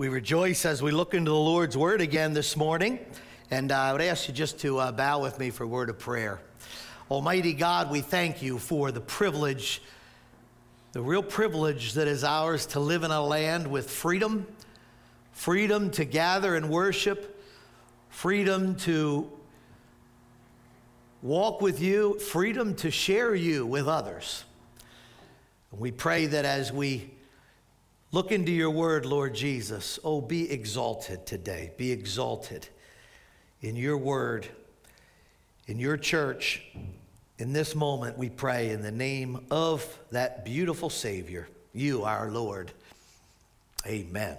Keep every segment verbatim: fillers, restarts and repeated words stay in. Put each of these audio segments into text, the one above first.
We rejoice as we look into the Lord's Word again this morning. And uh, I would ask you just to uh, bow with me for a word of prayer. Almighty God, we thank you for the privilege, the real privilege that is ours to live in a land with freedom, freedom to gather and worship, freedom to walk with you, freedom to share you with others. We pray that as we look into your word, Lord Jesus, oh, be exalted today. Be exalted in your word, in your church. In this moment, we pray in the name of that beautiful Savior, you, our Lord. Amen.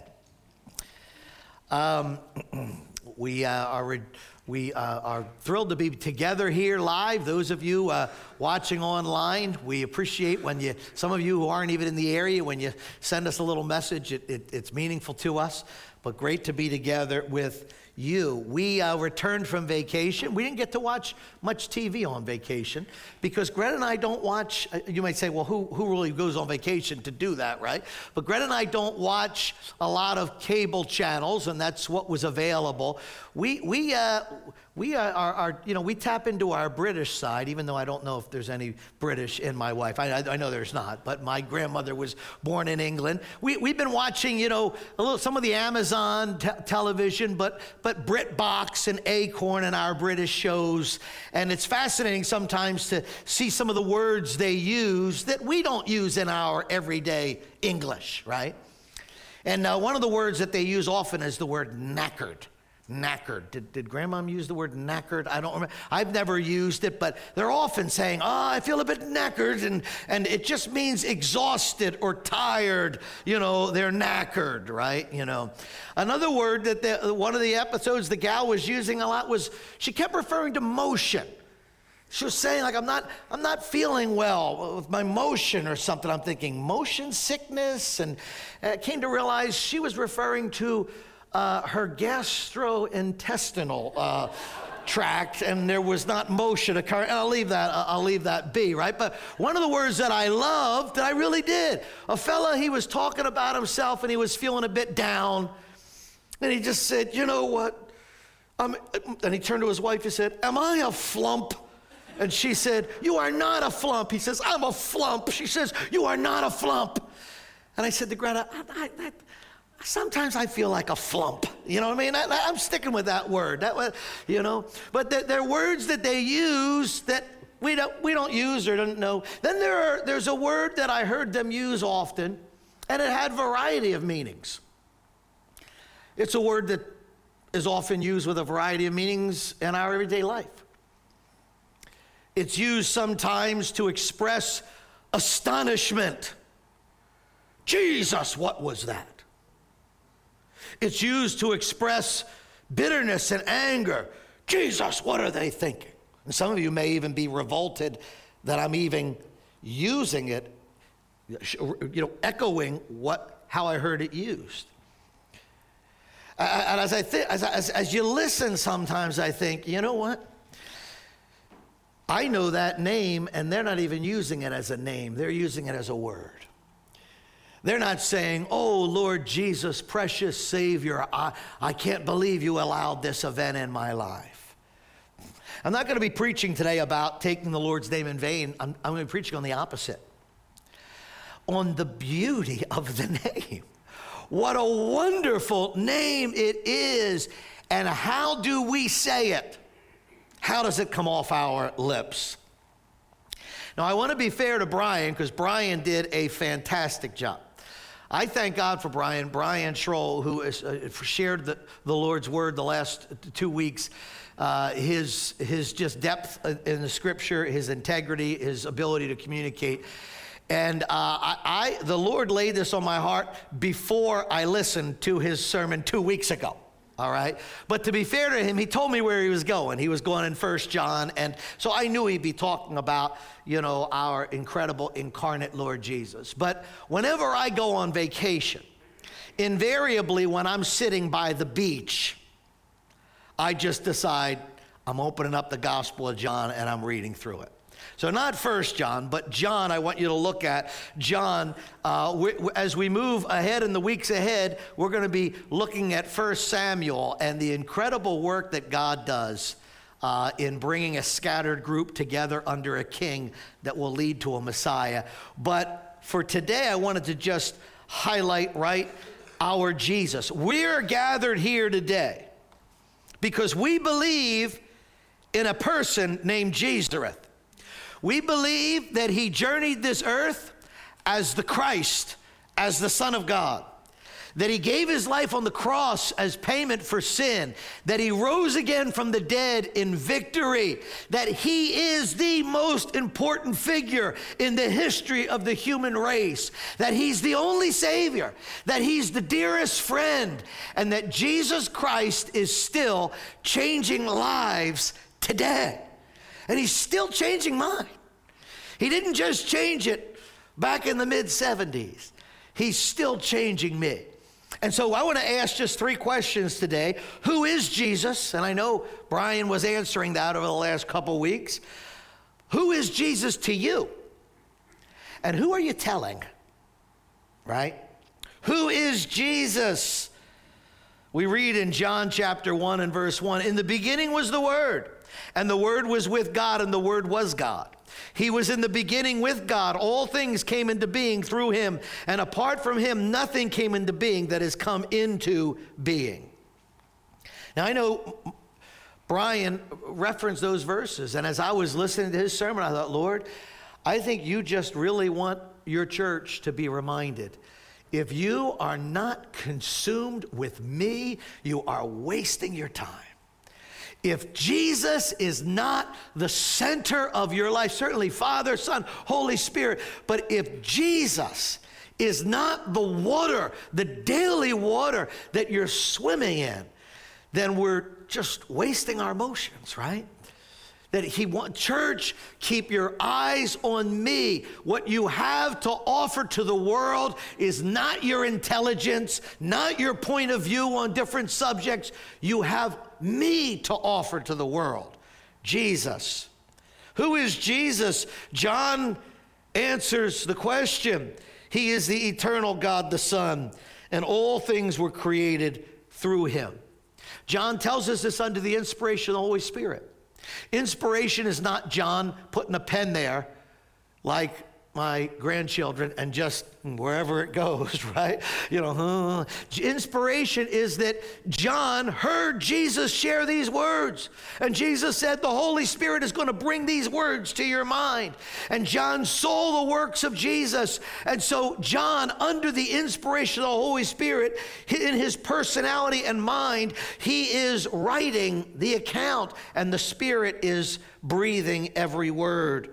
Um, we uh, are we uh, are thrilled to be together here live. Those of you uh, watching online, we appreciate when you, some of you who aren't even in the area, when you send us a little message, it, it, it's meaningful to us, but great to be together with you. We uh, returned from vacation. We didn't get to watch much T V on vacation because Greta and I don't watch, uh, you might say, well, who, who really goes on vacation to do that, right? But Greta and I don't watch a lot of cable channels, and that's what was available. We, we, uh, we are, are, are, you know, we tap into our British side, even though I don't know if there's any British in my wife. I, I, I know there's not, but my grandmother was born in England. We, we've been watching, you know, a little, some of the Amazon te- television, but, but BritBox and Acorn and our British shows. And it's fascinating sometimes to see some of the words they use that we don't use in our everyday English, right? And uh, one of the words that they use often is the word knackered. Knackered. Did, did Grandmom use the word knackered? I don't remember. I've never used it, but they're often saying, oh, I feel a bit knackered, and, and it just means exhausted or tired. You know, they're knackered, right? You know. Another word that the, one of the episodes the gal was using a lot was, she kept referring to motion. She was saying, like, I'm not, I'm not feeling well with my motion or something. I'm thinking motion sickness, and I came to realize she was referring to Uh, her gastrointestinal uh, tract, and there was not motion occurring. And I'll leave that. I'll leave that be, right? But one of the words that I loved, that I really did, a fella, he was talking about himself, and he was feeling a bit down, and he just said, "You know what?" Um, and he turned to his wife. He said, "Am I a flump?" And she said, "You are not a flump." He says, "I'm a flump." She says, "You are not a flump." And I said to Greta, I, I, I, sometimes I feel like a flump. You know what I mean? I, I'm sticking with that word. That was, you know. But they're, they're words that they use that we don't we don't use or don't know. Then there are, there's a word that I heard them use often, and it had variety of meanings. It's a word that is often used with a variety of meanings in our everyday life. It's used sometimes to express astonishment. Jesus, what was that? It's used to express bitterness and anger. Jesus, what are they thinking? And some of you may even be revolted that I'm even using it, you know, echoing what how I heard it used. And as I think, as, as, as you listen, sometimes I think, you know what? I know that name, and they're not even using it as a name. They're using it as a word. They're not saying, oh, Lord Jesus, precious Savior, I, I can't believe you allowed this event in my life. I'm not going to be preaching today about taking the Lord's name in vain. I'm, I'm going to be preaching on the opposite. On the beauty of the name. What a wonderful name it is. And how do we say it? How does it come off our lips? Now, I want to be fair to Brian, because Brian did a fantastic job. I thank God for Brian, Brian Schroll, who has uh, shared the, the Lord's word the last two weeks. Uh, his, his just depth in the scripture, his integrity, his ability to communicate. And uh, I, I, the Lord laid this on my heart before I listened to his sermon two weeks ago. All right. But to be fair to him, he told me where he was going. He was going in First John. And so I knew he'd be talking about, you know, our incredible incarnate Lord Jesus. But whenever I go on vacation, invariably when I'm sitting by the beach, I just decide I'm opening up the Gospel of John and I'm reading through it. So not First John, but John, I want you to look at John. Uh, we, as we move ahead in the weeks ahead, we're going to be looking at First Samuel and the incredible work that God does uh, in bringing a scattered group together under a king that will lead to a Messiah. But for today, I wanted to just highlight, right, our Jesus. We're gathered here today because we believe in a person named Jesus. We believe that he journeyed this earth as the Christ, as the Son of God, that he gave his life on the cross as payment for sin, that he rose again from the dead in victory, that he is the most important figure in the history of the human race, that he's the only Savior, that he's the dearest friend, and that Jesus Christ is still changing lives today. And he's still changing mine. He didn't just change it back in the mid seventies. He's still changing me. And so I want to ask just three questions today. Who is Jesus? And I know Brian was answering that over the last couple weeks. Who is Jesus to you? And who are you telling? Right? Who is Jesus? We read in John chapter one and verse one, in the beginning was the Word, and the Word was with God, and the Word was God. He was in the beginning with God. All things came into being through him, and apart from him, nothing came into being that has come into being. Now, I know Brian referenced those verses, and as I was listening to his sermon, I thought, Lord, I think you just really want your church to be reminded. If you are not consumed with me, you are wasting your time. If Jesus is not the center of your life, certainly Father, Son, Holy Spirit, but if Jesus is not the water, the daily water that you're swimming in, then we're just wasting our emotions, right? That he want, church, keep your eyes on me. What you have to offer to the world is not your intelligence, not your point of view on different subjects. You have me to offer to the world. Jesus. Who is Jesus? John answers the question. He is the eternal God, the Son, and all things were created through him. John tells us this under the inspiration of the Holy Spirit. Inspiration is not John putting a pen there like my grandchildren and just wherever it goes, right? You know, uh, inspiration is that John heard Jesus share these words. And Jesus said the Holy Spirit is going to bring these words to your mind. And John saw the works of Jesus. And so John, under the inspiration of the Holy Spirit, in his personality and mind, he is writing the account. And the Spirit is breathing every word.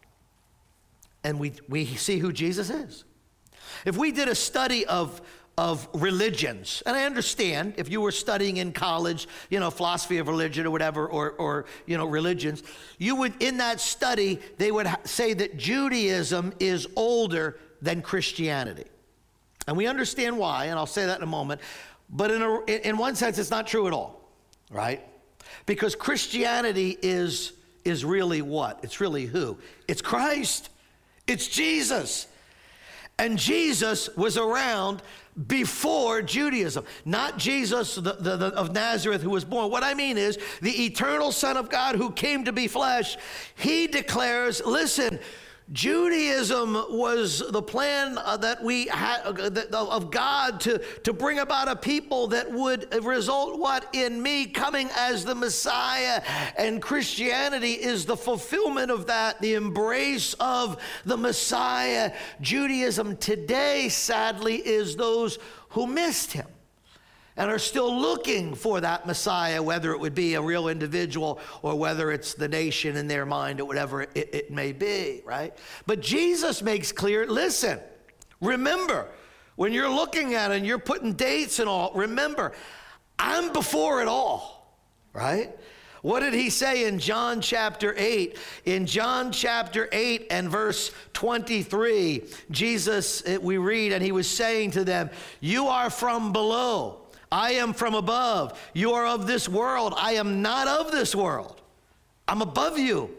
And we, we see who Jesus is. If we did a study of, of religions, and I understand if you were studying in college, you know, philosophy of religion or whatever, or, or you know, religions, you would, in that study, they would ha- say that Judaism is older than Christianity. And we understand why, and I'll say that in a moment. But in, a, in one sense, it's not true at all, right? Because Christianity is, is really what? It's really who? It's Christ. It's Jesus. And Jesus was around before Judaism. Not Jesus the, the, the, of Nazareth who was born. What I mean is the eternal Son of God who came to be flesh. He declares, listen, Judaism was the plan uh, that we had uh, of God to, to bring about a people that would result what? In me coming as the Messiah. And Christianity is the fulfillment of that, the embrace of the Messiah. Judaism today, sadly, is those who missed him and are still looking for that Messiah, whether it would be a real individual or whether it's the nation in their mind or whatever it, it may be, right? But Jesus makes clear, listen, remember, when you're looking at it and you're putting dates and all, remember, I'm before it all, right? What did he say in John chapter eight? In John chapter eight and verse twenty-three, Jesus, we read, and he was saying to them, you are from below. I am from above. You are of this world. I am not of this world. I'm above you.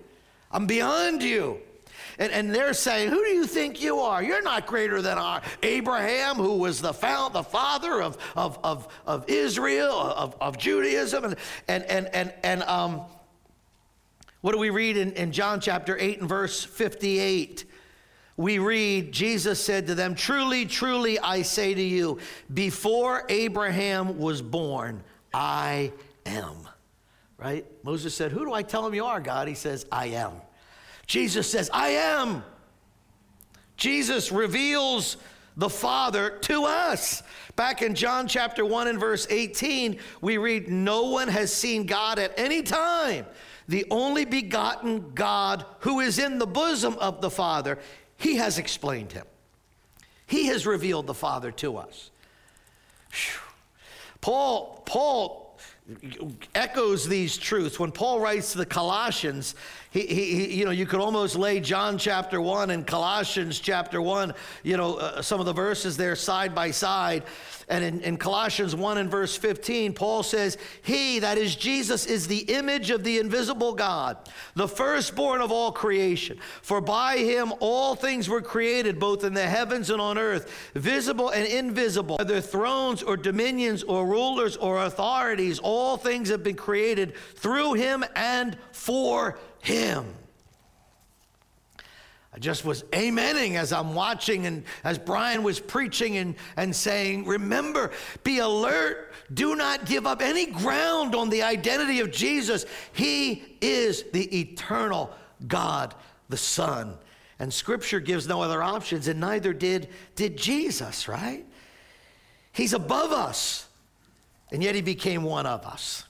I'm beyond you. And, and they're saying, who do you think you are? You're not greater than our Abraham, who was the found, the father of, of, of, of Israel, of, of Judaism. And, and, and, and, and um, what do we read in, in John chapter eight and verse fifty-eight? We read, Jesus said to them, truly, truly, I say to you, before Abraham was born, I am. Right? Moses said, who do I tell him you are, God? He says, I am. Jesus says, I am. Jesus reveals the Father to us. Back in John chapter one and verse eighteen, we read, no one has seen God at any time. The only begotten God who is in the bosom of the Father, he has explained him. He has revealed the Father to us. Whew. Paul, Paul echoes these truths. When Paul writes to the Colossians, he, he, he you know, you could almost lay John chapter one and Colossians chapter one, you know, uh, some of the verses there side by side. And in, in Colossians one and verse fifteen, Paul says, he, that is Jesus, is the image of the invisible God, the firstborn of all creation. For by him all things were created, both in the heavens and on earth, visible and invisible, whether thrones or dominions or rulers or authorities, all things have been created through him and for him. I just was amening as I'm watching and as Brian was preaching and, and saying, remember, be alert. Do not give up any ground on the identity of Jesus. He is the eternal God, the Son. And Scripture gives no other options, and neither did, did Jesus, right? He's above us, and yet he became one of us.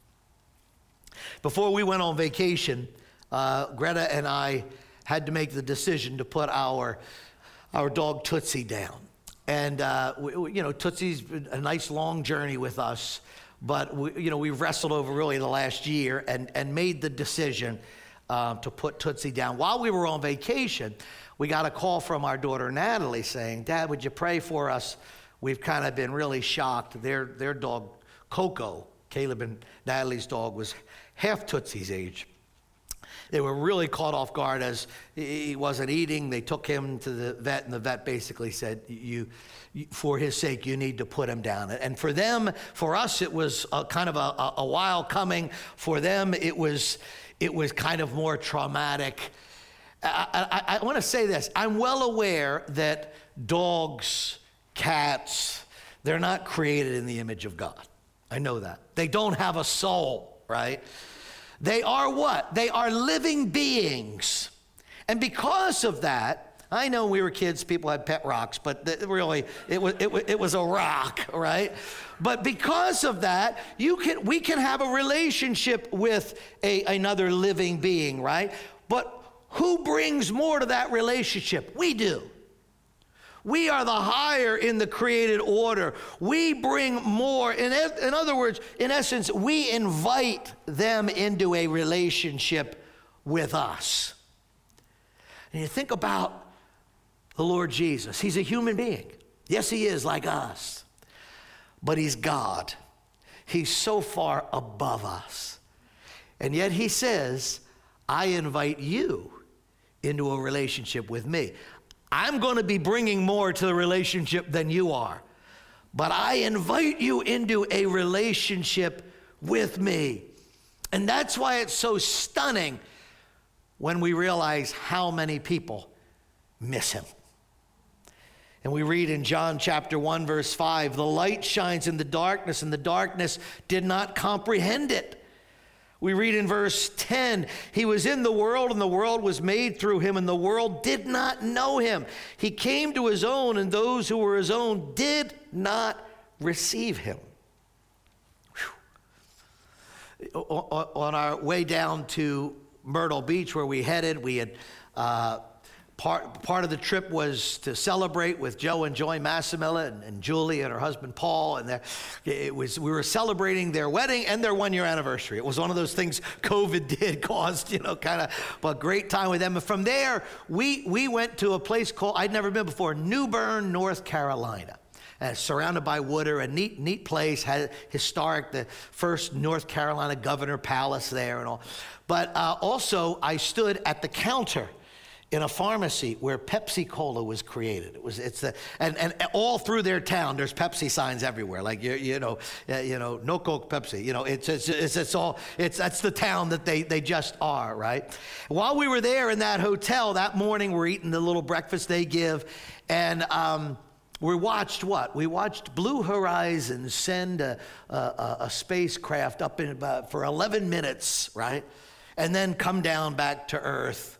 Before we went on vacation, uh, Greta and I had to make the decision to put our our dog Tootsie down. And, uh, we, you know, Tootsie's been a nice long journey with us, but, we, you know, we wrestled over really the last year and, and made the decision uh, to put Tootsie down. While we were on vacation, we got a call from our daughter Natalie saying, Dad, would you pray for us? We've kind of been really shocked. Their, their dog, Coco, Caleb and Natalie's dog, was half Tootsie's age. They were really caught off guard as he wasn't eating. They took him to the vet, and the vet basically said, "You, you for his sake, you need to put him down." And for them, for us, it was a, kind of a, a while coming. For them, it was, it was kind of more traumatic. I, I, I want to say this. I'm well aware that dogs, cats, they're not created in the image of God. I know that. They don't have a soul, right? They are what? They are living beings. And because of that, I know when we were kids, people had pet rocks, but th- really, it was, it, was, it was a rock, right? But because of that, you can, we can have a relationship with a, another living being, right? But who brings more to that relationship? We do. We are the higher in the created order. We bring more. In, in other words, in essence, we invite them into a relationship with us. And you think about the Lord Jesus. He's a human being. Yes, he is like us. But he's God. He's so far above us. And yet he says, I invite you into a relationship with me. I'm going to be bringing more to the relationship than you are. But I invite you into a relationship with me. And that's why it's so stunning when we realize how many people miss him. And we read in John chapter one, verse five, the light shines in the darkness, and the darkness did not comprehend it. We read in verse ten, he was in the world, and the world was made through him, and the world did not know him. He came to his own, and those who were his own did not receive him. Whew. On our way down to Myrtle Beach, where we headed, we had uh, part part of the trip was to celebrate with Joe and Joy Massimilla and, and Julie and her husband Paul, and it was we were celebrating their wedding and their one year anniversary. It was one of those things COVID did caused, you know, kind of a great time with them. And from there, we we went to a place called I'd never been before, New Bern, North Carolina. uh, surrounded by water, a neat, neat place, had historic, the first North Carolina governor palace there and all. But uh, also, I stood at the counter in a pharmacy where Pepsi Cola was created. It was, it's the, and, and all through their town, there's Pepsi signs everywhere. Like, you, you know, uh, you know, no Coke, Pepsi. You know, it's, it's, it's, it's all, it's, that's the town that they, they just are, right? While we were there in that hotel that morning, we're eating the little breakfast they give, and um, we watched what? We watched Blue Horizon send a, a, a spacecraft up in about, for eleven minutes, right? And then come down back to Earth.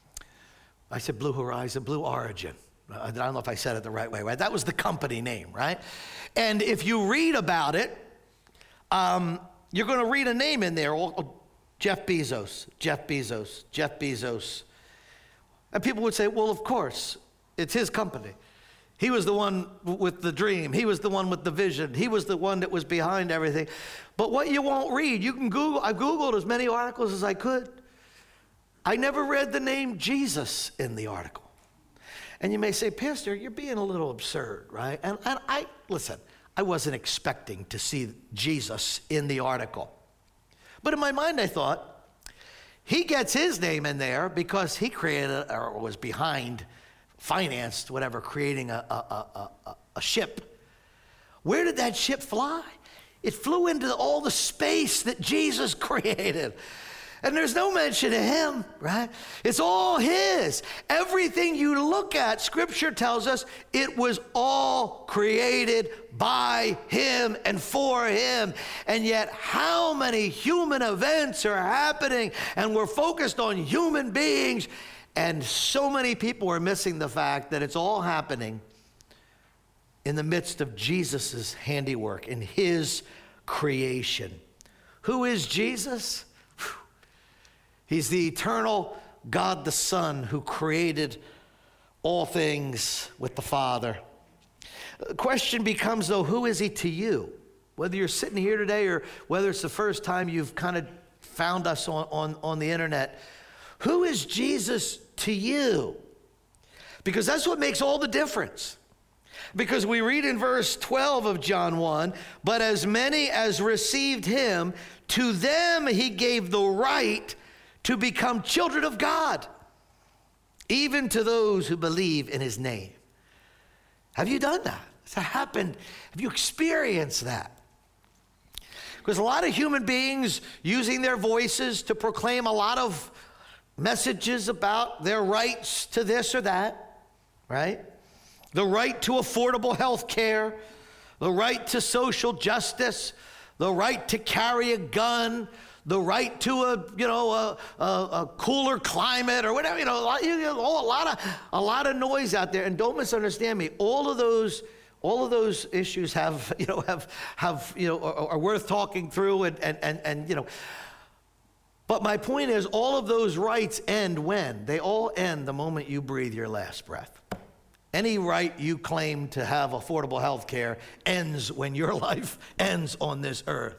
I said Blue Horizon, Blue Origin. I don't know if I said it the right way, right? That was the company name, right? And if you read about it, um, you're going to read a name in there, Jeff Bezos, Jeff Bezos, Jeff Bezos. And people would say, well, of course, it's his company. He was the one with the dream. He was the one with the vision. He was the one that was behind everything. But what you won't read, you can Google, I Googled as many articles as I could. I never read the name Jesus in the article. And you may say, Pastor, you're being a little absurd, right? And, and I, listen, I wasn't expecting to see Jesus in the article. But in my mind, I thought, he gets his name in there because he created or was behind, financed, whatever, creating a, a, a, a, a ship. Where did that ship fly? It flew into all the space that Jesus created. And there's no mention of him, right? It's all his. Everything you look at, Scripture tells us it was all created by him and for him. And yet how many human events are happening, and we're focused on human beings, and so many people are missing the fact that it's all happening in the midst of Jesus's handiwork, in his creation. Who is Jesus? He's the eternal God the Son who created all things with the Father. The question becomes, though, who is he to you? Whether you're sitting here today or whether it's the first time you've kind of found us on, on, on the internet, who is Jesus to you? Because that's what makes all the difference. Because we read in verse twelve of John one, but as many as received him, to them he gave the right to become children of God, even to those who believe in his name. Have you done that? Has that happened? Have you experienced that? Because a lot of human beings using their voices to proclaim a lot of messages about their rights to this or that, right? The right to affordable health care, the right to social justice, the right to carry a gun, the right to a, you know, a, a, a cooler climate or whatever, you know, a lot, you know, a lot of a lot of noise out there. And don't misunderstand me. All of those, all of those issues have, you know, have have you know are, are worth talking through, and and and and you know. But my point is, all of those rights end when? They all end the moment you breathe your last breath. Any right you claim to have affordable health care ends when your life ends on this earth.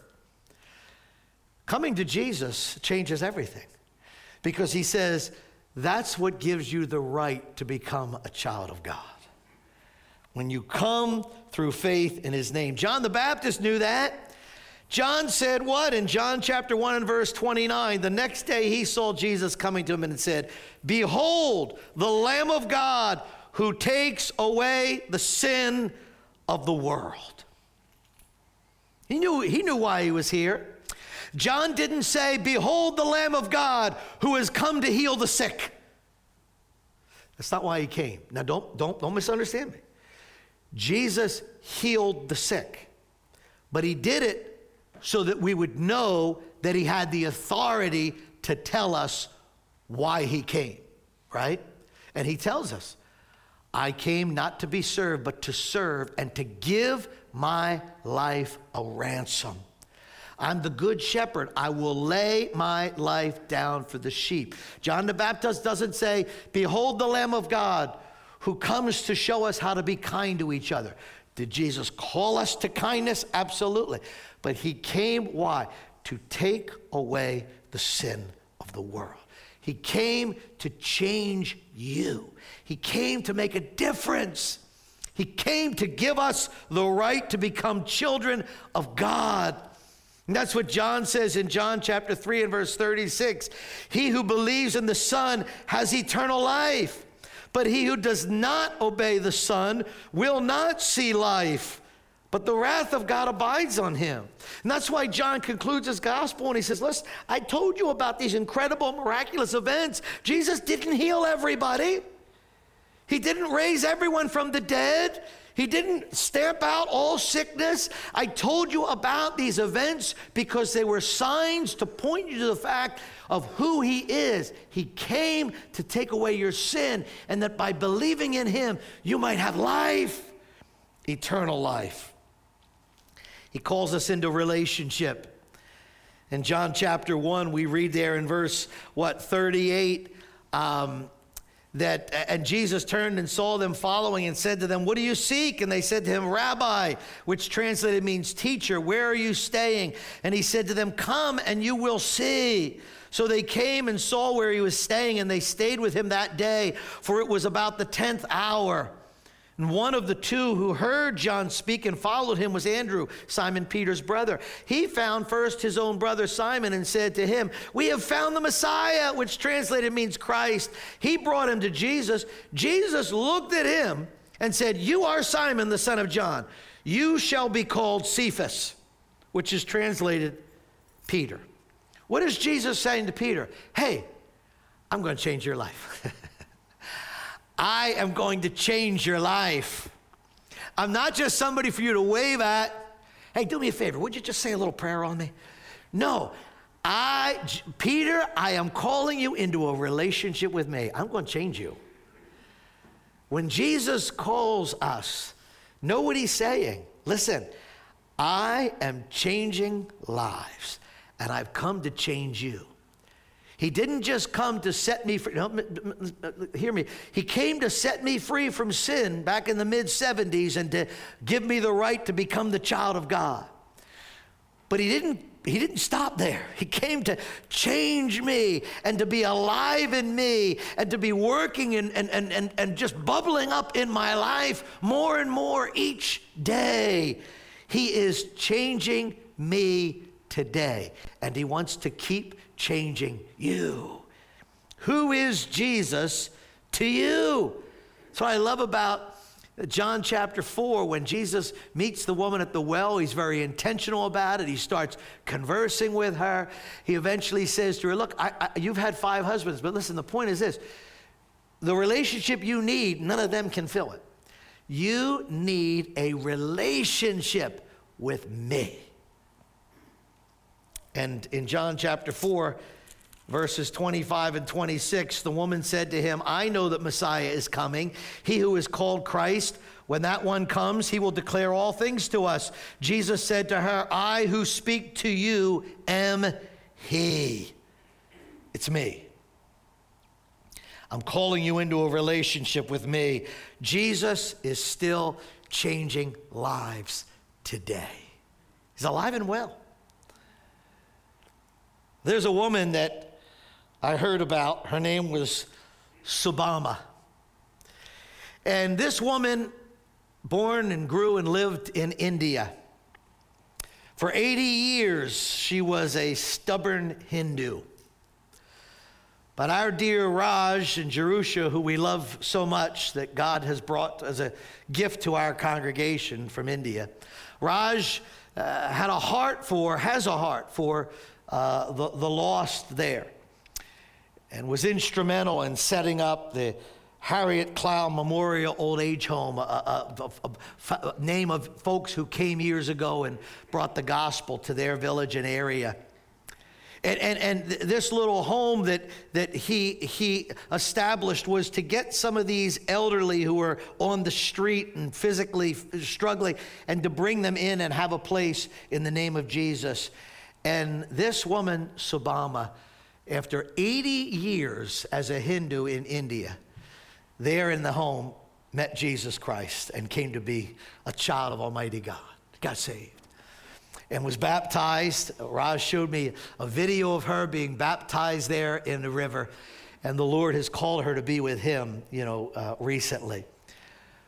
Coming to Jesus changes everything, because he says that's what gives you the right to become a child of God. When you come through faith in his name. John the Baptist knew that. John said what? In John chapter one and verse twenty-nine, the next day he saw Jesus coming to him and said, behold, the Lamb of God who takes away the sin of the world. He knew, he knew why he was here. John didn't say, behold the Lamb of God who has come to heal the sick. That's not why he came. Now don't, don't, don't misunderstand me. Jesus healed the sick, but he did it so that we would know that he had the authority to tell us why he came, right? And he tells us, I came not to be served, but to serve and to give my life a ransom. I'm the good shepherd. I will lay my life down for the sheep. John the Baptist doesn't say, behold the Lamb of God who comes to show us how to be kind to each other. Did Jesus call us to kindness? Absolutely. But he came, why? To take away the sin of the world. He came to change you. He came to make a difference He came to give us the right to become children of God. And that's what John says in John chapter three and verse thirty-six. He who believes in the Son has eternal life, but he who does not obey the Son will not see life, but the wrath of God abides on him. And that's why John concludes his gospel and he says, listen, I told you about these incredible, miraculous events. Jesus didn't heal everybody. He didn't raise everyone from the dead. He didn't stamp out all sickness. I told you about these events because they were signs to point you to the fact of who he is. He came to take away your sin, and that by believing in him, you might have life, eternal life. He calls us into relationship. In John chapter one, we read there in verse, what, thirty-eight, um, that, and Jesus turned and saw them following and said to them, what do you seek? And they said to him, Rabbi, which translated means teacher, where are you staying? And he said to them, come and you will see. So they came and saw where he was staying, and they stayed with him that day, for it was about the tenth hour. And one of the two who heard John speak and followed him was Andrew, Simon Peter's brother. He found first his own brother Simon and said to him, we have found the Messiah, which translated means Christ. He brought him to Jesus. Jesus looked at him and said, you are Simon, the son of John. You shall be called Cephas, which is translated Peter. What is Jesus saying to Peter? Hey, I'm going to change your life. I am going to change your life. I'm not just somebody for you to wave at. Hey, do me a favor. Would you just say a little prayer on me? No. I, Peter, I am calling you into a relationship with me. I'm going to change you. When Jesus calls us, know what he's saying. Listen, I am changing lives, and I've come to change you. He didn't just come to set me free. No, hear me. He came to set me free from sin back in the mid seventies and to give me the right to become the child of God. But he didn't, he didn't stop there. He came to change me and to be alive in me and to be working and, and, and, and, and just bubbling up in my life more and more each day. He is changing me today, and he wants to keep changing you. Who is Jesus to you? That's what I love about John chapter four. When Jesus meets the woman at the well, he's very intentional about it. He starts conversing with her. He eventually says to her, look, I, I, you've had five husbands, but listen, the point is this. The relationship you need, none of them can fill it. You need a relationship with me. And in John chapter four, verses twenty-five and twenty-six, the woman said to him, I know that Messiah is coming, he who is called Christ. When that one comes, he will declare all things to us. Jesus said to her, I who speak to you am he. It's me. I'm calling you into a relationship with me. Jesus is still changing lives today. He's alive and well. There's a woman that I heard about. Her name was Subama. And this woman, born and grew and lived in India. For eighty years, she was a stubborn Hindu. But our dear Raj and Jerusha, who we love so much that God has brought as a gift to our congregation from India, Raj uh, had a heart for, has a heart for Uh, the, the lost there, and was instrumental in setting up the Harriet Clown Memorial Old Age Home, a, a, a, a, a name of folks who came years ago and brought the gospel to their village and area. And, and, and this little home that, that he, he established was to get some of these elderly who were on the street and physically struggling, and to bring them in and have a place in the name of Jesus. And this woman, Subama, after eighty years as a Hindu in India, there in the home, met Jesus Christ and came to be a child of Almighty God, got saved, and was baptized. Raj showed me a video of her being baptized there in the river, and the Lord has called her to be with him, you know, uh, recently.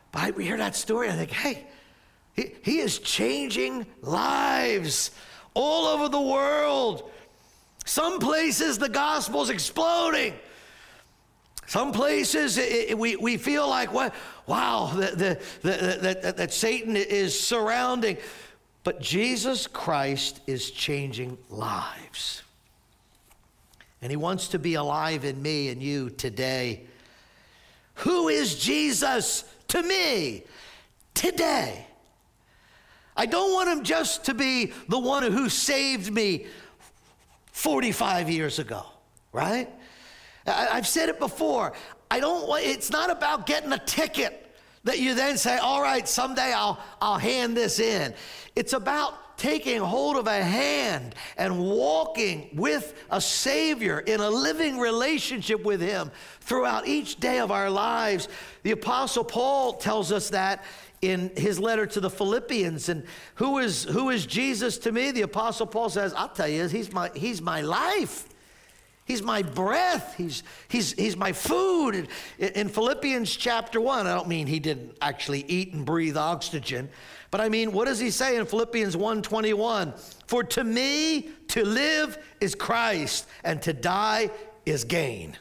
But I, we hear that story, I think, hey, he, he is changing lives all over the world. Some places the gospel's exploding. Some places it, it, we, we feel like, what, wow, the, the, the, the, that, that Satan is surrounding. But Jesus Christ is changing lives. And he wants to be alive in me and you today. Who is Jesus to me today? I don't want him just to be the one who saved me forty-five years ago, right? I've said it before. I don't want, it's not about getting a ticket that you then say, all right, someday I'll, I'll hand this in. It's about taking hold of a hand and walking with a Savior in a living relationship with him throughout each day of our lives. The Apostle Paul tells us that in his letter to the Philippians. And who is, who is Jesus to me? The Apostle Paul says, I'll tell you, he's my, he's my life. He's my breath. He's, he's, he's my food. In, in Philippians chapter one, I don't mean he didn't actually eat and breathe oxygen, but I mean, what does he say in Philippians one twenty-one? For to me, to live is Christ, and to die is gain.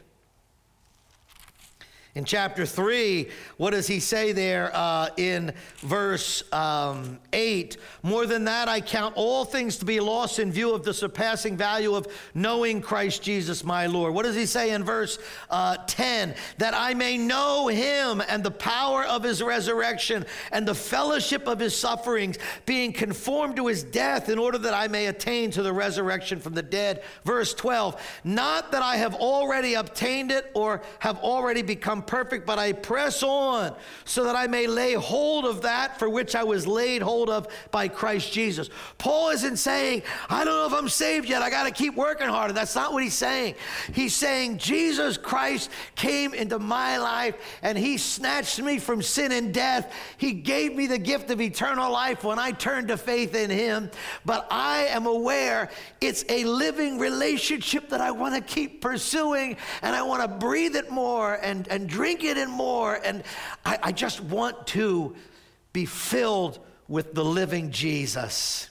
In chapter three, what does he say there uh, in verse um, eight? More than that, I count all things to be lost in view of the surpassing value of knowing Christ Jesus my Lord. What does he say in verse uh, ten? That I may know him and the power of his resurrection and the fellowship of his sufferings, being conformed to his death, in order that I may attain to the resurrection from the dead. Verse twelve, not that I have already obtained it or have already become perfect, but I press on so that I may lay hold of that for which I was laid hold of by Christ Jesus. Paul isn't saying, I don't know if I'm saved yet, I got to keep working harder. That's not what he's saying. He's saying Jesus Christ came into my life and he snatched me from sin and death. He gave me the gift of eternal life when I turned to faith in him. But I am aware it's a living relationship that I want to keep pursuing, and I want to breathe it more and, and drink it in more, and I, I just want to be filled with the living Jesus.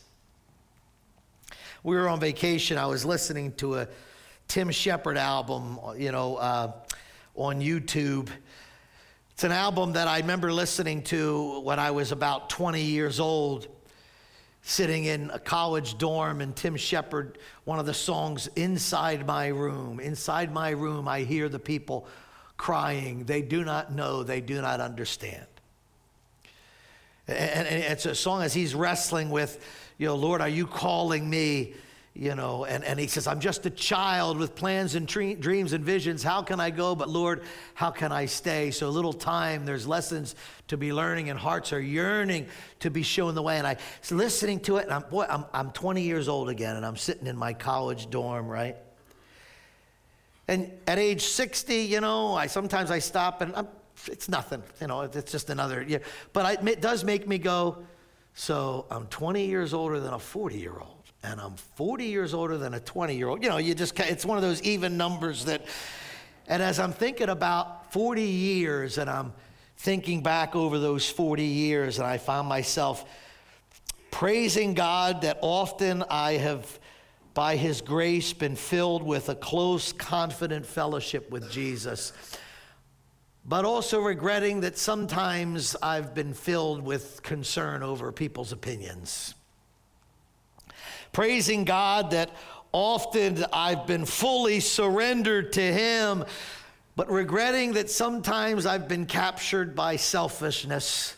We were on vacation. I was listening to a Tim Shepard album, you know, uh, on YouTube. It's an album that I remember listening to when I was about twenty years old, sitting in a college dorm, and Tim Shepard, one of the songs, Inside My Room. Inside my room, I hear the people crying. They do not know, they do not understand. And, and it's a song as he's wrestling with, you know, Lord, are you calling me? You know, and, and he says, I'm just a child with plans and tre- dreams and visions. How can I go? But Lord, how can I stay? So a little time, there's lessons to be learning, and hearts are yearning to be shown the way. And I was listening to it, and I'm, boy, I'm, I'm twenty years old again, and I'm sitting in my college dorm, right? And at age sixty, you know, I sometimes I stop and I'm, it's nothing, you know, it's just another year. But I, it does make me go, so I'm twenty years older than a forty-year-old, and I'm forty years older than a twenty-year-old. You know, you just, it's one of those even numbers that, and as I'm thinking about forty years, and I'm thinking back over those forty years, and I found myself praising God that often I have, by his grace, been filled with a close, confident fellowship with Jesus, but also regretting that sometimes I've been filled with concern over people's opinions. Praising God that often I've been fully surrendered to him, but regretting that sometimes I've been captured by selfishness.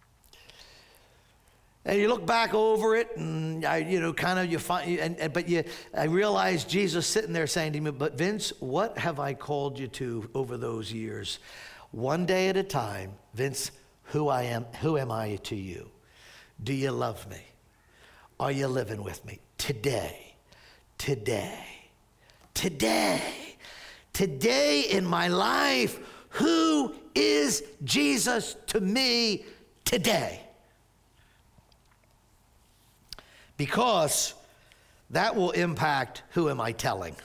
And you look back over it, and I, you know, kind of you find, and, and but you, I realize Jesus sitting there saying to me, "But Vince, what have I called you to over those years? One day at a time, Vince. Who I am, who am I to you? Do you love me? Are you living with me today? Today, today, today in my life? Who is Jesus to me today?" Because that will impact who am I telling.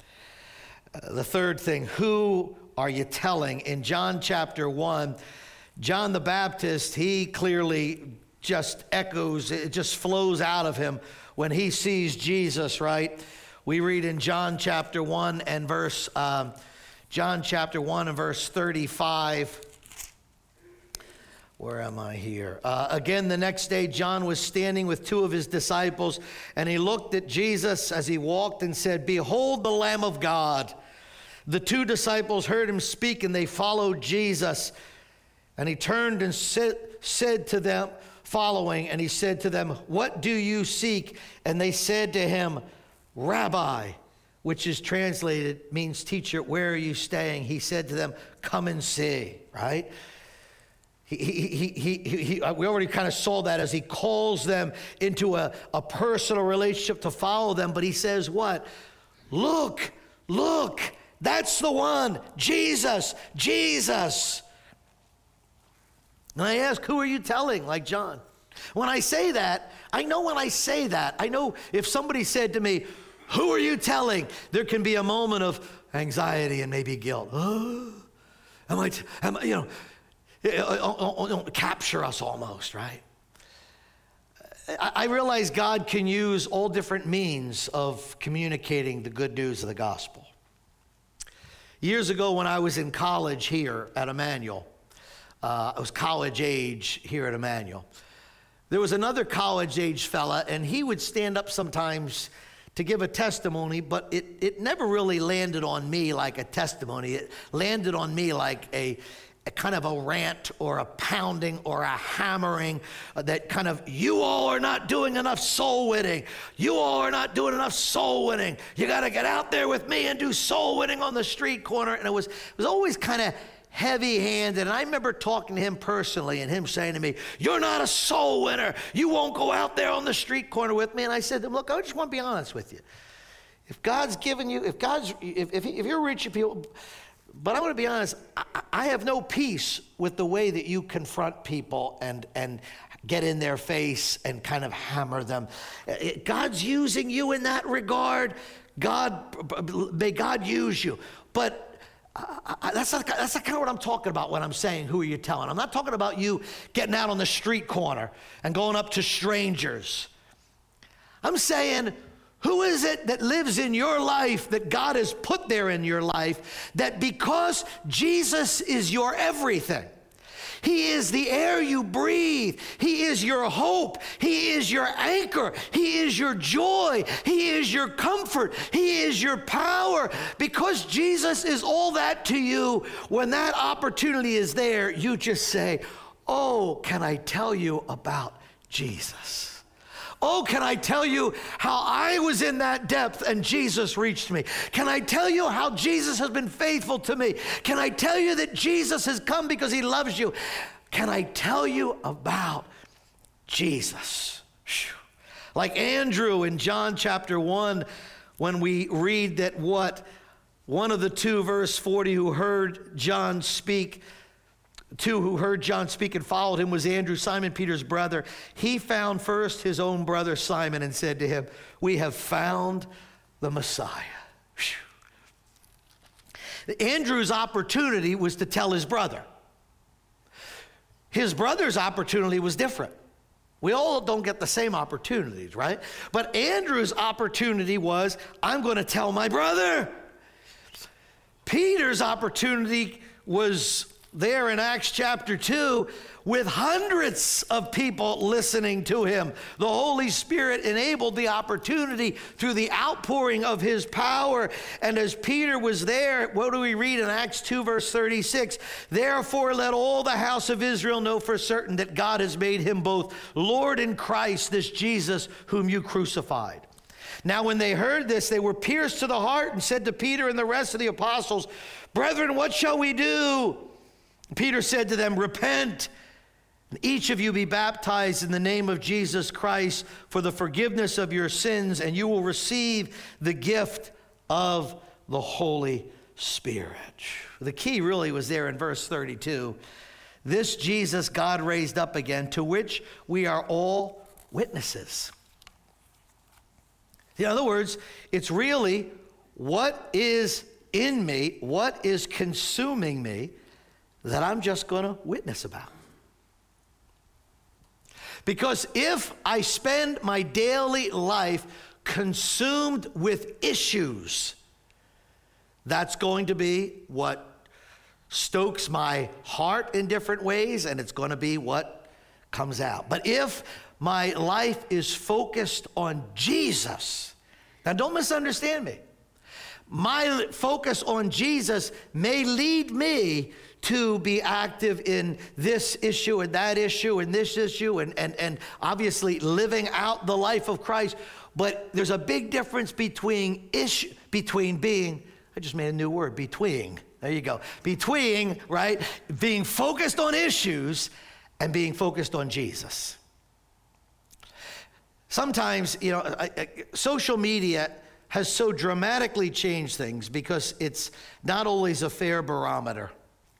Uh, the third thing, who are you telling? In John chapter one, John the Baptist, he clearly just echoes, it just flows out of him when he sees Jesus, right? We read in John chapter one and verse, um, John chapter one and verse thirty-five. Where am I here? Uh, again, the next day, John was standing with two of his disciples, and he looked at Jesus as he walked and said, "Behold the Lamb of God." The two disciples heard him speak, and they followed Jesus. And he turned and said, said to them, following, and he said to them, "What do you seek?" And they said to him, "Rabbi," which is translated, means teacher, "where are you staying?" He said to them, "Come and see," right? He, he, he, he, he, we already kind of saw that as he calls them into a, a personal relationship to follow them. But he says what? Look, look, that's the one, Jesus, Jesus. And I ask, who are you telling, like John? When I say that, I know when I say that, I know if somebody said to me, "Who are you telling?" there can be a moment of anxiety and maybe guilt. Oh, am I, t- am I, you know, Don't capture us almost, right? I realize God can use all different means of communicating the good news of the gospel. Years ago when I was in college here at Emmanuel, uh, I was college age here at Emmanuel, there was another college age fella, and he would stand up sometimes to give a testimony, but it, it never really landed on me like a testimony. It landed on me like a A kind of a rant or a pounding or a hammering uh, that kind of, "You all are not doing enough soul winning. You all are not doing enough soul winning. You got to get out there with me and do soul winning on the street corner." And it was, it was always kind of heavy-handed. And I remember talking to him personally and him saying to me, "You're not a soul winner. You won't go out there on the street corner with me." And I said to him, "Look, I just want to be honest with you. If God's given you, if God's, if, if, if you're reaching people, but I want to be honest, I, I have no peace with the way that you confront people and, and get in their face and kind of hammer them. God's using you in that regard. God, may God use you. But I, I, that's not, that's not kind of what I'm talking about when I'm saying, who are you telling? I'm not talking about you getting out on the street corner and going up to strangers. I'm saying, who is it that lives in your life that God has put there in your life that because Jesus is your everything, He is the air you breathe, He is your hope, He is your anchor, He is your joy, He is your comfort, He is your power. Because Jesus is all that to you, when that opportunity is there, you just say, "Oh, can I tell you about Jesus? Oh, can I tell you how I was in that depth and Jesus reached me? Can I tell you how Jesus has been faithful to me? Can I tell you that Jesus has come because He loves you? Can I tell you about Jesus?" Whew. Like Andrew in John chapter one, when we read that what? One of the two, verse forty, who heard John speak, two who heard John speak and followed him was Andrew, Simon Peter's brother. He found first his own brother Simon and said to him, "We have found the Messiah." Whew. Andrew's opportunity was to tell his brother. His brother's opportunity was different. We all don't get the same opportunities, right? But Andrew's opportunity was, "I'm going to tell my brother." Peter's opportunity was there in Acts chapter two, with hundreds of people listening to him. The Holy Spirit enabled the opportunity through the outpouring of His power. And as Peter was there, what do we read in Acts two, verse thirty-six? "Therefore let all the house of Israel know for certain that God has made Him both Lord and Christ, this Jesus whom you crucified." Now when they heard this, they were pierced to the heart and said to Peter and the rest of the apostles, "Brethren, what shall we do?" Peter said to them, "Repent, and each of you be baptized in the name of Jesus Christ for the forgiveness of your sins, and you will receive the gift of the Holy Spirit." The key really was there in verse thirty-two. "This Jesus God raised up again, to which we are all witnesses." In other words, it's really what is in me, what is consuming me, that I'm just going to witness about. Because if I spend my daily life consumed with issues, that's going to be what stokes my heart in different ways, and it's going to be what comes out. But if my life is focused on Jesus, now don't misunderstand me. My focus on Jesus may lead me to be active in this issue and that issue and this issue and, and, and obviously living out the life of Christ. But there's a big difference between issue, between being, I just made a new word, between. There you go. Between, right, being focused on issues and being focused on Jesus. Sometimes, you know, I, I, social media has so dramatically changed things because it's not always a fair barometer.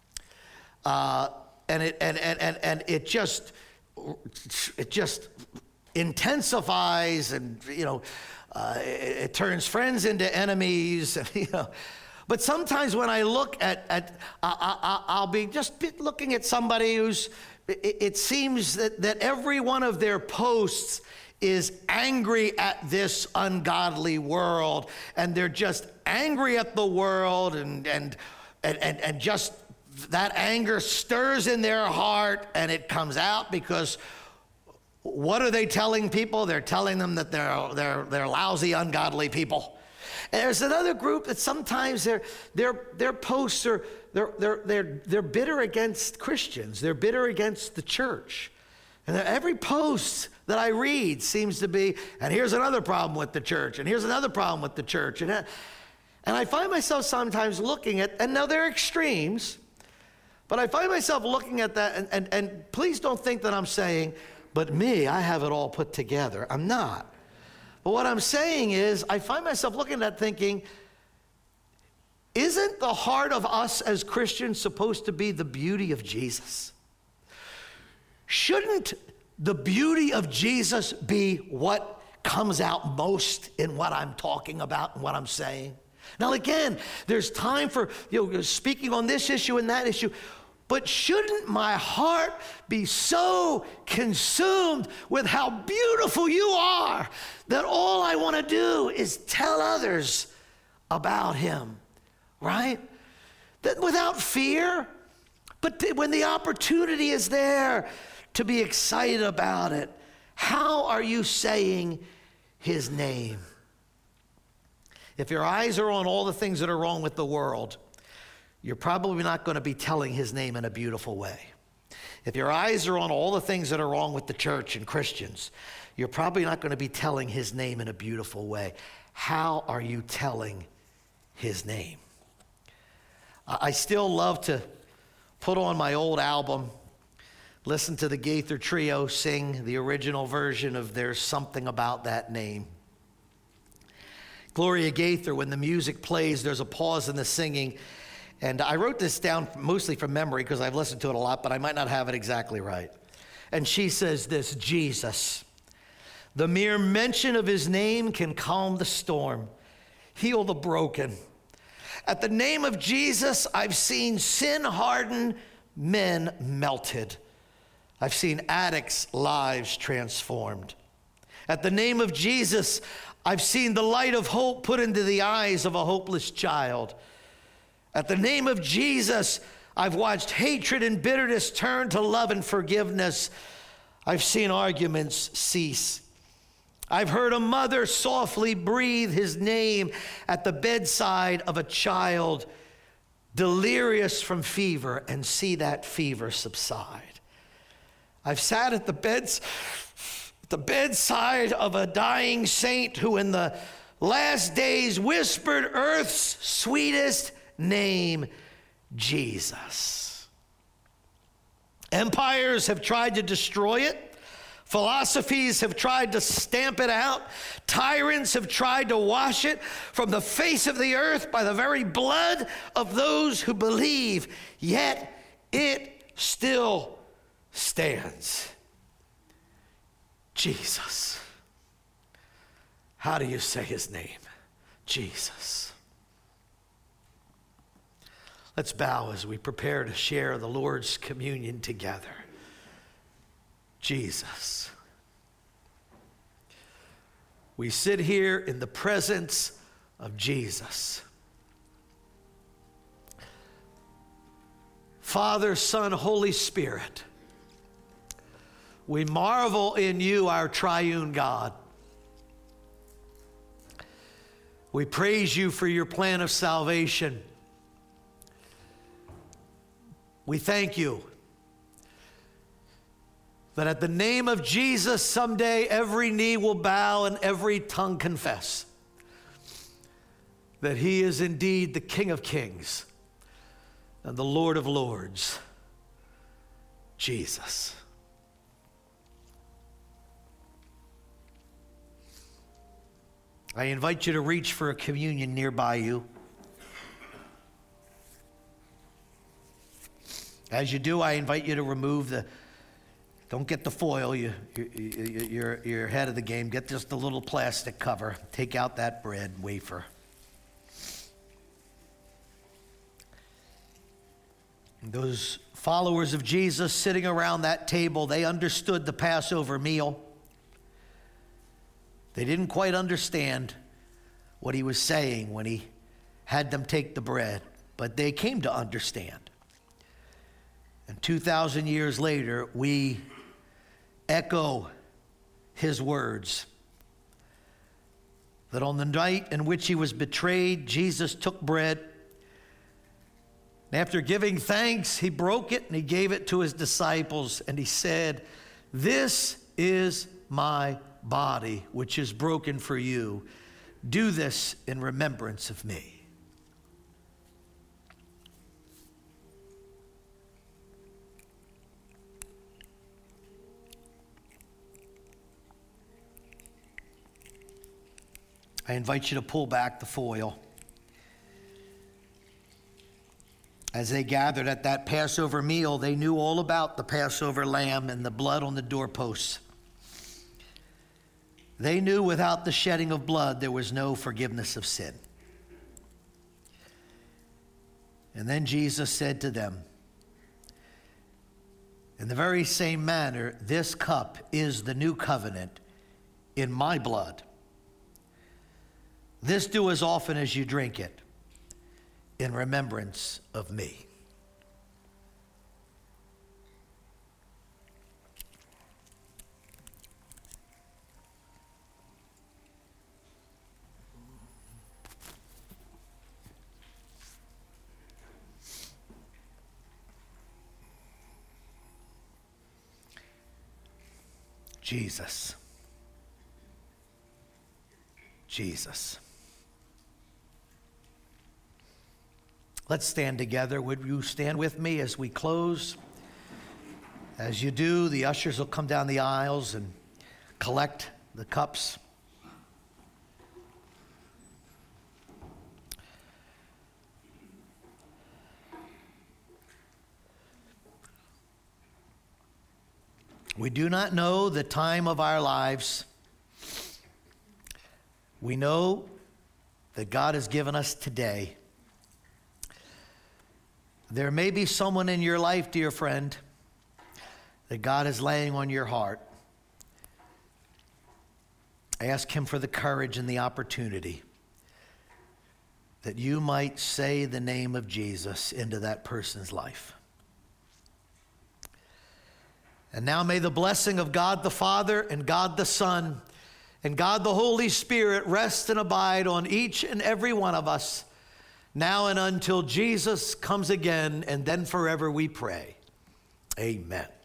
Uh, and it and, and, and, and it just it just intensifies, and you know uh, it, it turns friends into enemies. And, you know, but sometimes when I look at at I, I, I'll be just looking at somebody who's it, it seems that that every one of their posts is angry at this ungodly world, and they're just angry at the world, and and and and, and just. That anger stirs in their heart, and it comes out because what are they telling people? They're telling them that they're they're they're lousy, ungodly people. And there's another group that sometimes their their their posts are they're they're they're they're bitter against Christians. They're bitter against the church. And every post that I read seems to be, and here's another problem with the church, and here's another problem with the church, and and I find myself sometimes looking at, and now they're extremes. But I find myself looking at that, and, and, and please don't think that I'm saying, but me, I have it all put together. I'm not. But what I'm saying is, I find myself looking at that thinking, isn't the heart of us as Christians supposed to be the beauty of Jesus? Shouldn't the beauty of Jesus be what comes out most in what I'm talking about and what I'm saying? Now, again, there's time for, you know, speaking on this issue and that issue, but shouldn't my heart be so consumed with how beautiful you are that all I want to do is tell others about him, right? That without fear, but when the opportunity is there to be excited about it, how are you saying his name? If your eyes are on all the things that are wrong with the world, you're probably not going to be telling his name in a beautiful way. If your eyes are on all the things that are wrong with the church and Christians, you're probably not going to be telling his name in a beautiful way. How are you telling his name? I still love to put on my old album, listen to the Gaither Trio sing the original version of There's Something About That Name. Gloria Gaither, when the music plays, there's a pause in the singing. And I wrote this down mostly from memory because I've listened to it a lot, but I might not have it exactly right. And she says this, Jesus, the mere mention of his name can calm the storm, heal the broken. At the name of Jesus, I've seen sin-hardened men melted. I've seen addicts' lives transformed. At the name of Jesus, I've seen the light of hope put into the eyes of a hopeless child. At the name of Jesus, I've watched hatred and bitterness turn to love and forgiveness. I've seen arguments cease. I've heard a mother softly breathe his name at the bedside of a child delirious from fever and see that fever subside. I've sat at the beds, the bedside of a dying saint who in the last days whispered earth's sweetest name, Jesus. Empires have tried to destroy it. Philosophies have tried to stamp it out. Tyrants have tried to wash it from the face of the earth by the very blood of those who believe. Yet it still stands. Jesus. How do you say his name? Jesus. Let's bow as we prepare to share the Lord's communion together. Jesus. We sit here in the presence of Jesus. Father, Son, Holy Spirit, we marvel in you, our triune God. We praise you for your plan of salvation. We thank you that at the name of Jesus, someday every knee will bow and every tongue confess that he is indeed the King of Kings and the Lord of Lords, Jesus. I invite you to reach for a communion nearby you. As you do, I invite you to remove the, don't get the foil, you, you, you, you're, you're ahead of the game. Get just the little plastic cover. Take out that bread wafer. And those followers of Jesus sitting around that table, they understood the Passover meal. They didn't quite understand what he was saying when he had them take the bread, but they came to understand. And two thousand years later, we echo his words that on the night in which he was betrayed, Jesus took bread. And after giving thanks, he broke it and he gave it to his disciples. And he said, "This is my body, which is broken for you. Do this in remembrance of me." I invite you to pull back the foil. As they gathered at that Passover meal, they knew all about the Passover lamb and the blood on the doorposts. They knew without the shedding of blood, there was no forgiveness of sin. And then Jesus said to them, in the very same manner, this cup is the new covenant in my blood. This do as often as you drink it in remembrance of me. Jesus. Jesus. Let's stand together. Would you stand with me as we close? As you do, the ushers will come down the aisles and collect the cups. We do not know the time of our lives. We know that God has given us today. There may be someone in your life, dear friend, that God is laying on your heart. Ask him for the courage and the opportunity that you might say the name of Jesus into that person's life. And now may the blessing of God the Father and God the Son and God the Holy Spirit rest and abide on each and every one of us, now and until Jesus comes again, and then forever we pray. Amen.